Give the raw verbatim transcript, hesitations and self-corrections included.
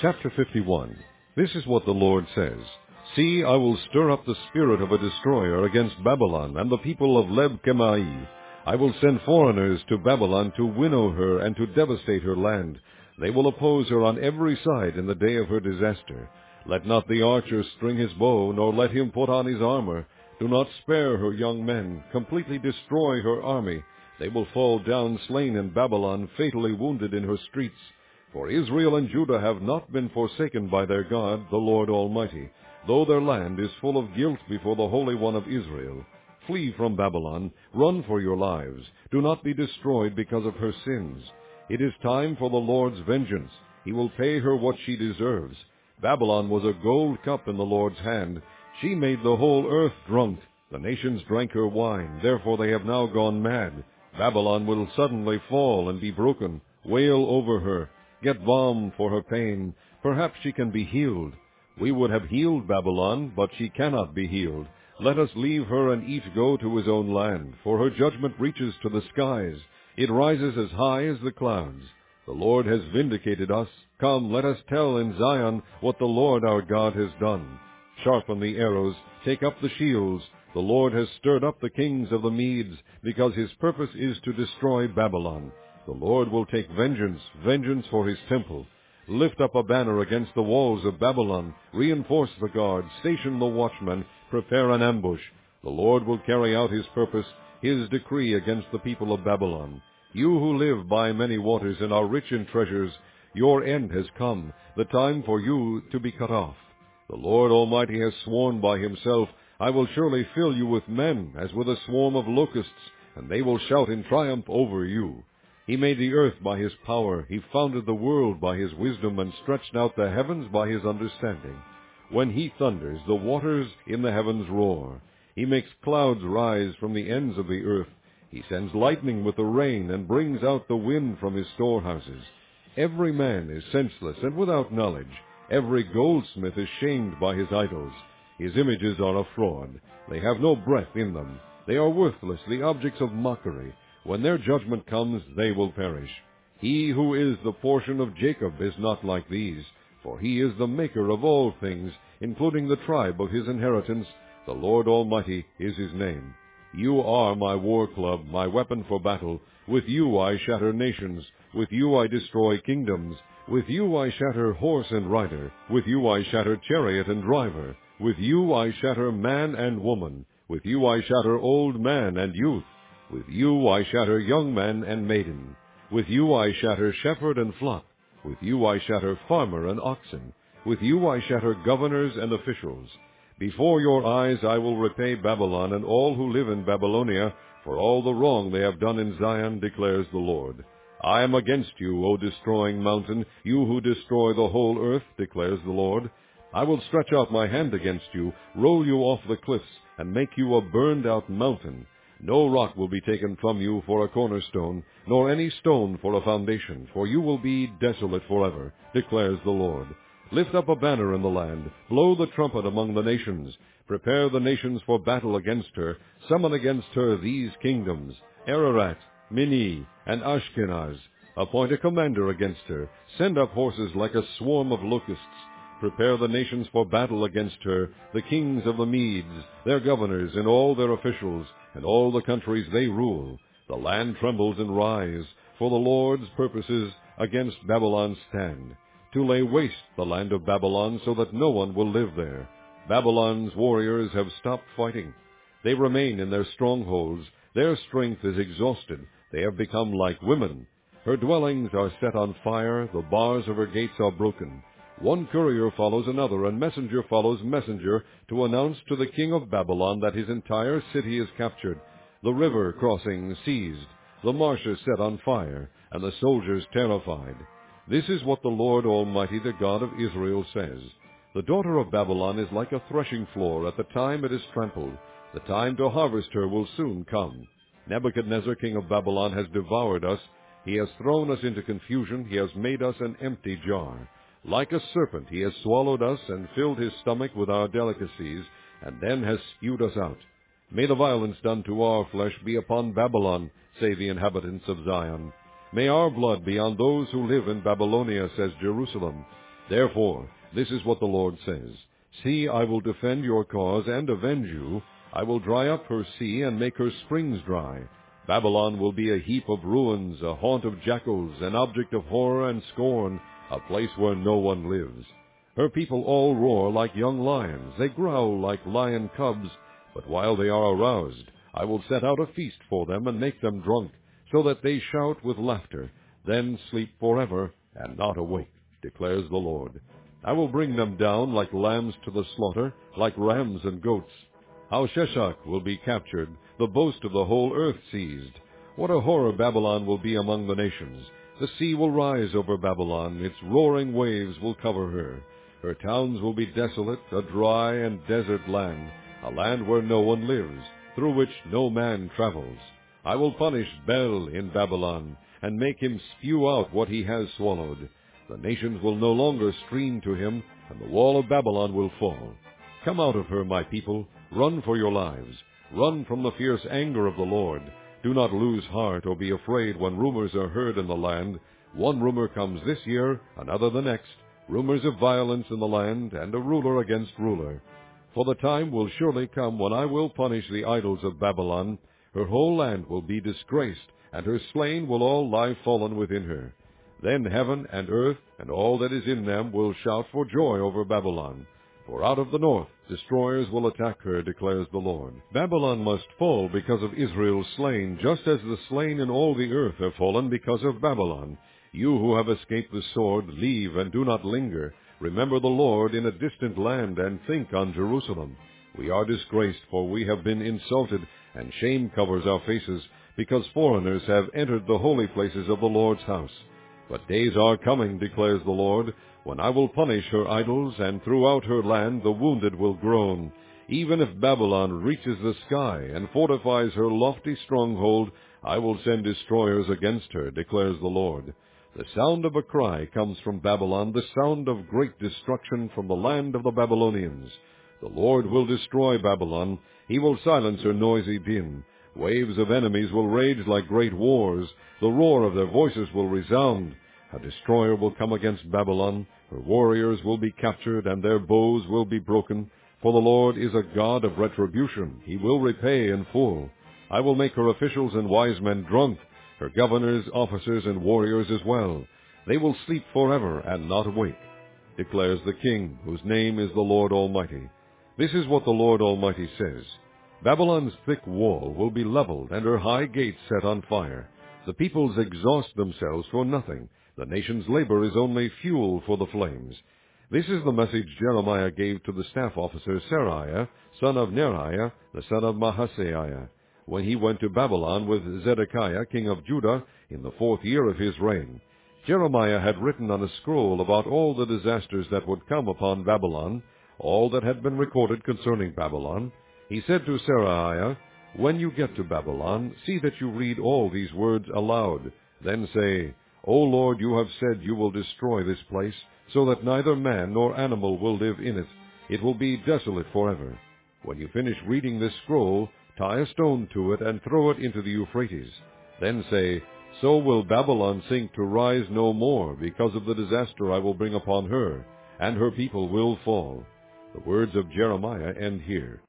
Chapter fifty-one. This is what the Lord says. See, I will stir up the spirit of a destroyer against Babylon and the people of Leb-Chemai. I will send foreigners to Babylon to winnow her and to devastate her land. They will oppose her on every side in the day of her disaster. Let not the archer string his bow, nor let him put on his armor. Do not spare her young men. Completely destroy her army. They will fall down slain in Babylon, fatally wounded in her streets. For Israel and Judah have not been forsaken by their God, the Lord Almighty, though their land is full of guilt before the Holy One of Israel. Flee from Babylon, run for your lives. Do not be destroyed because of her sins. It is time for the Lord's vengeance. He will pay her what she deserves. Babylon was a gold cup in the Lord's hand. She made the whole earth drunk. The nations drank her wine, therefore they have now gone mad. Babylon will suddenly fall and be broken. Wail over her. Get balm for her pain. Perhaps she can be healed. We would have healed Babylon, but she cannot be healed. Let us leave her and each go to his own land, for her judgment reaches to the skies. It rises as high as the clouds. The Lord has vindicated us. Come, let us tell in Zion what the Lord our God has done. Sharpen the arrows, take up the shields. The Lord has stirred up the kings of the Medes, because his purpose is to destroy Babylon. The Lord will take vengeance, vengeance for his temple. Lift up a banner against the walls of Babylon. Reinforce the guard, station the watchmen, prepare an ambush. The Lord will carry out his purpose, his decree against the people of Babylon. You who live by many waters and are rich in treasures, your end has come, the time for you to be cut off. The Lord Almighty has sworn by himself, I will surely fill you with men, as with a swarm of locusts, and they will shout in triumph over you. He made the earth by his power. He founded the world by his wisdom and stretched out the heavens by his understanding. When he thunders, the waters in the heavens roar. He makes clouds rise from the ends of the earth. He sends lightning with the rain and brings out the wind from his storehouses. Every man is senseless and without knowledge. Every goldsmith is shamed by his idols. His images are a fraud. They have no breath in them. They are worthless, the objects of mockery. When their judgment comes, they will perish. He who is the portion of Jacob is not like these, for he is the maker of all things, including the tribe of his inheritance. The Lord Almighty is his name. You are my war club, my weapon for battle. With you I shatter nations. With you I destroy kingdoms. With you I shatter horse and rider. With you I shatter chariot and driver. With you I shatter man and woman. With you I shatter old man and youth. With you I shatter young man and maiden. With you I shatter shepherd and flock. With you I shatter farmer and oxen. With you I shatter governors and officials. Before your eyes I will repay Babylon and all who live in Babylonia for all the wrong they have done in Zion, declares the Lord. I am against you, O destroying mountain, you who destroy the whole earth, declares the Lord. I will stretch out my hand against you, roll you off the cliffs, and make you a burned-out mountain. No rock will be taken from you for a cornerstone, nor any stone for a foundation, for you will be desolate forever, declares the Lord. Lift up a banner in the land, blow the trumpet among the nations. Prepare the nations for battle against her. Summon against her these kingdoms, Ararat, Mini, and Ashkenaz. Appoint a commander against her. Send up horses like a swarm of locusts. Prepare the nations for battle against her, the kings of the Medes, their governors, and all their officials, and all the countries they rule. The land trembles and rise, for the Lord's purposes against Babylon stand, to lay waste the land of Babylon so that no one will live there. Babylon's warriors have stopped fighting. They remain in their strongholds. Their strength is exhausted. They have become like women. Her dwellings are set on fire. The bars of her gates are broken. One courier follows another, and messenger follows messenger, to announce to the king of Babylon that his entire city is captured, the river crossing seized, the marshes set on fire, and the soldiers terrified. This is what the Lord Almighty, the God of Israel, says. The daughter of Babylon is like a threshing floor at the time it is trampled. The time to harvest her will soon come. Nebuchadnezzar, king of Babylon, has devoured us. He has thrown us into confusion. He has made us an empty jar. Like a serpent he has swallowed us and filled his stomach with our delicacies, and then has spewed us out. May the violence done to our flesh be upon Babylon, say the inhabitants of Zion. May our blood be on those who live in Babylonia, says Jerusalem. Therefore, this is what the Lord says, See, I will defend your cause and avenge you. I will dry up her sea and make her springs dry. Babylon will be a heap of ruins, a haunt of jackals, an object of horror and scorn, a place where no one lives. Her people all roar like young lions, they growl like lion cubs, but while they are aroused, I will set out a feast for them and make them drunk, so that they shout with laughter, then sleep forever and not awake, declares the Lord. I will bring them down like lambs to the slaughter, like rams and goats. How Sheshach will be captured, the boast of the whole earth seized. What a horror Babylon will be among the nations. The sea will rise over Babylon, its roaring waves will cover her. Her towns will be desolate, a dry and desert land, a land where no one lives, through which no man travels. I will punish Bel in Babylon, and make him spew out what he has swallowed. The nations will no longer stream to him, and the wall of Babylon will fall. Come out of her, my people, run for your lives. Run from the fierce anger of the Lord. Do not lose heart or be afraid when rumors are heard in the land. One rumor comes this year, another the next, rumors of violence in the land, and a ruler against ruler. For the time will surely come when I will punish the idols of Babylon. Her whole land will be disgraced, and her slain will all lie fallen within her. Then heaven and earth and all that is in them will shout for joy over Babylon. For out of the north destroyers will attack her, declares the Lord. Babylon must fall because of Israel's slain, just as the slain in all the earth have fallen because of Babylon. You who have escaped the sword, leave and do not linger. Remember the Lord in a distant land, and think on Jerusalem. We are disgraced, for we have been insulted, and shame covers our faces, because foreigners have entered the holy places of the Lord's house. But days are coming, declares the Lord, when I will punish her idols, and throughout her land the wounded will groan. Even if Babylon reaches the sky and fortifies her lofty stronghold, I will send destroyers against her, declares the Lord. The sound of a cry comes from Babylon, the sound of great destruction from the land of the Babylonians. The Lord will destroy Babylon. He will silence her noisy din. Waves of enemies will rage like great wars. The roar of their voices will resound. A destroyer will come against Babylon. Her warriors will be captured, and their bows will be broken. For the Lord is a God of retribution. He will repay in full. I will make her officials and wise men drunk, her governors, officers, and warriors as well. They will sleep forever and not awake, declares the King, whose name is the Lord Almighty. This is what the Lord Almighty says. Babylon's thick wall will be leveled, and her high gates set on fire. The peoples exhaust themselves for nothing. The nation's labor is only fuel for the flames. This is the message Jeremiah gave to the staff officer Seraiah, son of Neriah, the son of Mahaseiah, when he went to Babylon with Zedekiah, king of Judah, in the fourth year of his reign. Jeremiah had written on a scroll about all the disasters that would come upon Babylon, all that had been recorded concerning Babylon. He said to Seraiah, When you get to Babylon, see that you read all these words aloud. Then say, O Lord, you have said you will destroy this place, so that neither man nor animal will live in it. It will be desolate forever. When you finish reading this scroll, tie a stone to it and throw it into the Euphrates. Then say, So will Babylon sink to rise no more, because of the disaster I will bring upon her, and her people will fall. The words of Jeremiah end here.